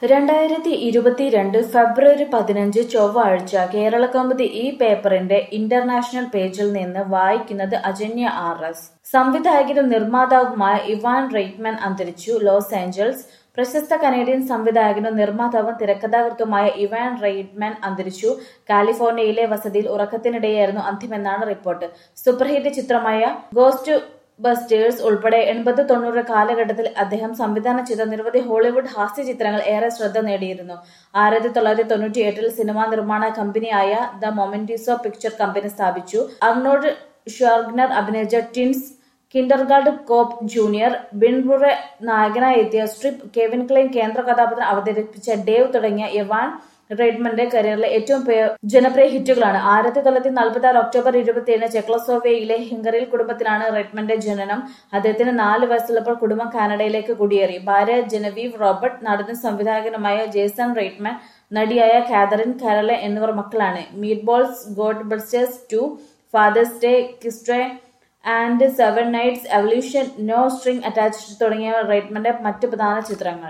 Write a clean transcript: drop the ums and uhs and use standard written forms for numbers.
2022 ഫെബ്രുവരി 15 ചൊവ്വാഴ്ച കേരളകൗമുദി ഈ പേപ്പറിന്റെ ഇന്റർനാഷണൽ പേജിൽ നിന്ന് വായിക്കുന്നത് അജന്യ ആർ.എസ്. സംവിധായകനും നിർമ്മാതാവുമായ ഇവാൻ റെയ്റ്റ്മാൻ അന്തരിച്ചു. Los Angeles. പ്രശസ്ത കനേഡിയൻ സംവിധായകനും നിർമ്മാതാവും തിരക്കഥാകൃത്തുമായ ഇവാൻ റെയ്റ്റ്മാൻ അന്തരിച്ചു. കാലിഫോർണിയയിലെ വസതിയിൽ ഉറക്കത്തിനിടെയായിരുന്നു അന്ത്യമെന്നാണ് റിപ്പോർട്ട്. സൂപ്പർഹിറ്റ് ചിത്രമായ ഗോസ്റ്റ് ബസ്റ്റേഴ്സ് ഉൾപ്പെടെ 80-90 കാലഘട്ടത്തിൽ അദ്ദേഹം സംവിധാനം ചെയ്ത നിരവധി ഹോളിവുഡ് ഹാസ്യ ചിത്രങ്ങൾ ഏറെ ശ്രദ്ധ നേടിയിരുന്നു. 1998 സിനിമാ നിർമ്മാണ കമ്പനിയായ ദ മൊമെന്റോസ് പിക്ചർ കമ്പനി സ്ഥാപിച്ചു. അർണോൾഡ് ഷ്വാർഗ്നർ അഭിനയിച്ച Twins, Kindergarten Cop Junior, Bill Murray നായകനായി എത്തിയ സ്ട്രിപ്പ്, കെവിൻ ക്ലെയിൻ കേന്ദ്ര കഥാപാത്രം അവതരിപ്പിച്ച ഡേവ് തുടങ്ങിയ ഇവാൻ റെയ്റ്റ്മാന്റെ കരിയറിലെ ഏറ്റവും ജനപ്രിയ ഹിറ്റുകളാണ്. 1946 ഒക്ടോബർ 27 ചെക്കോസ്ലോവാക്യയിലെ ഹംഗറിയൻ കുടുംബത്തിലാണ് റെയ്റ്റ്മാന്റെ ജനനം. അദ്ദേഹത്തിന് 4 വയസ്സുള്ളപ്പോൾ കുടുംബം കാനഡയിലേക്ക് കുടിയേറി. ഭാര്യ ജെനവീവ് റോബർട്ട്, നടനും സംവിധായകനുമായ ജേസൺ റെയ്റ്റ്മാൻ, നടിയായ കാതറിൻ കാരലൈൻ എന്നിവർ മക്കളാണ്. Meatballs, God Busters 2, Father's Day, Kiss and 7 Nights, Evolution, No String Attached തുടങ്ങിയവ റെയ്റ്റ്മാന്റെ മറ്റ് പ്രധാന ചിത്രങ്ങൾ.